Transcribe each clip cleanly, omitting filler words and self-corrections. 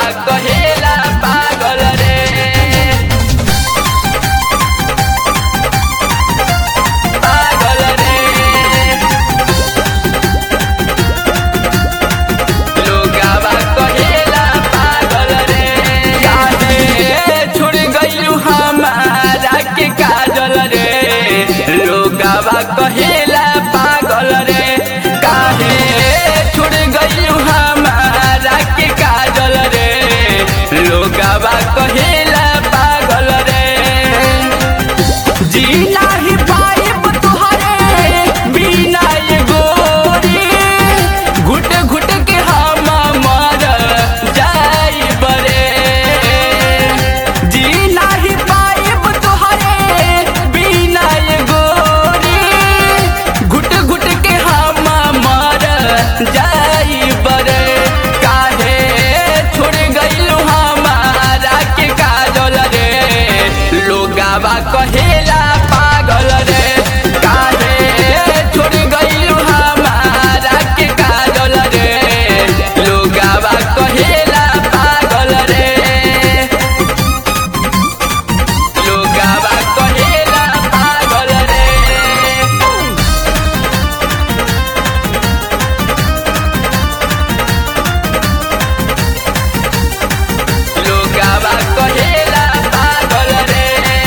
कहेला पागल रे। पागल रे लोगावा कहेला पागल रे। काहे छोड़ गइलू हमारा के काजल रे। लोगावा कहेला पागल रे। काहे छोड़ गइलू हमारा के काजल रे। लोगावा कहेला पागल रे। जी नाही पाइब तुहरे बिना ये गोरी। घुट घुट के हम मर जाइब रे। जी नाही पाइब तुहरे बिना ये गोरी। घुट घुट के हम मर जाइब रे। काहे छोड़ गइलू हमारा के काजल रे। लोगावा कहेला पागल रे। काहे छोड़ गइलू हमारा के काजल रे। लोगावा कहेला पागल रे। लोगावा कहेला पागल रे। लोगावा कहेला पागल रे।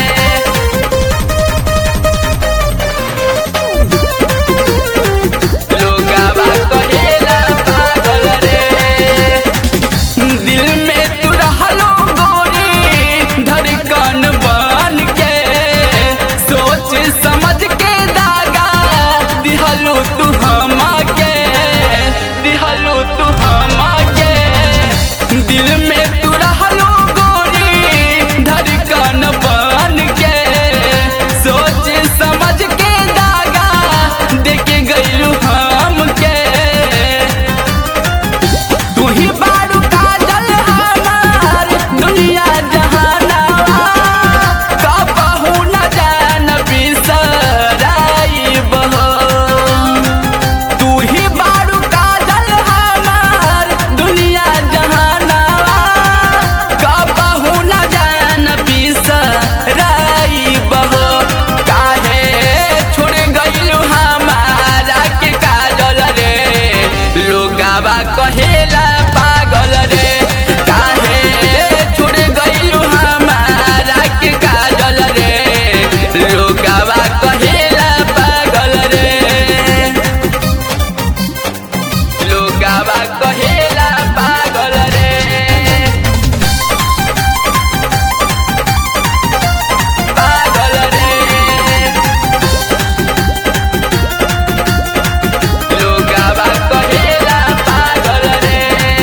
लोगावा कहेला पागल रे। दिल में तू रहलो गोरी धड़कन बन के। सोच समझ के दागा दिहलो तू हमके। दिहलो तू हमके। दिल में तू रहलो गोरी धड़कन बन के। सोच समझ के दागा देके गइलू हमके। तू ही बारू काजल हमार दुनिया जहानावा। कबहू न जान बिसराइब हो। तू ही बारू काजल हमार दुनिया जहानावा। कबहू न जान बिसराइब हो। काहे छोड़ गइलू हमारा के काजल रे। लोगावा कहेला पागल रे। काहे छोड़ गइलू हमारा के काजल रे। लोगावा कहेला पागल रे। लोगावा कहेला पागल रे। पागल रे लोगावा कहेला पागल रे।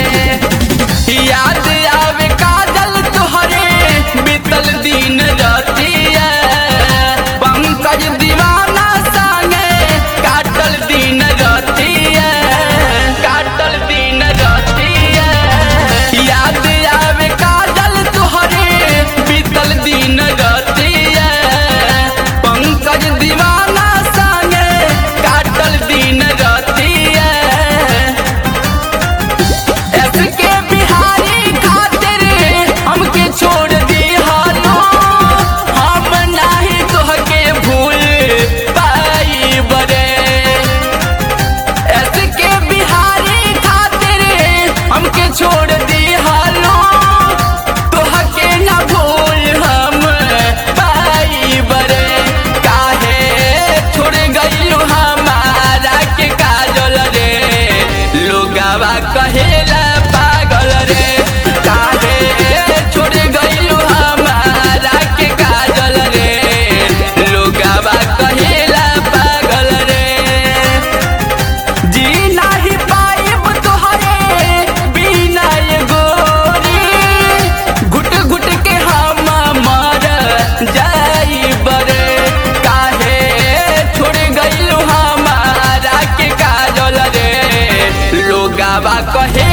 याद आवे काजल तुहरे बीतल दिन रतिया। पंकज दीवाना संगे काटल दिन रतिया। काटल दिन रतिया। याद आवे काजल तुहरे बीतल दिन रतिया। पंकज दीवाना संगे काटल दिन रतिया। एसके बिहारी खातिर हमके छोड़ दिहलो। हम नाही तोहके भूल पाइब रे। एसके बिहारी खातिर हमके छोड़ दिहलो। तोहके ना भूल हम पाइब रे। काहे छोड़ गइलू हमारा के काजल रे। लोगावा कहेला पागल रे। काहे छोड़ गइलू हमारा के काजल रे। लोगावा कहेला पागल रे। जी नाही पाइब तुहरे बिना ये गोरी। घुट घुट के हम मर जाइब रे। काहे छोड़ गइलू हमारा के काजल रे। लोगावा कहे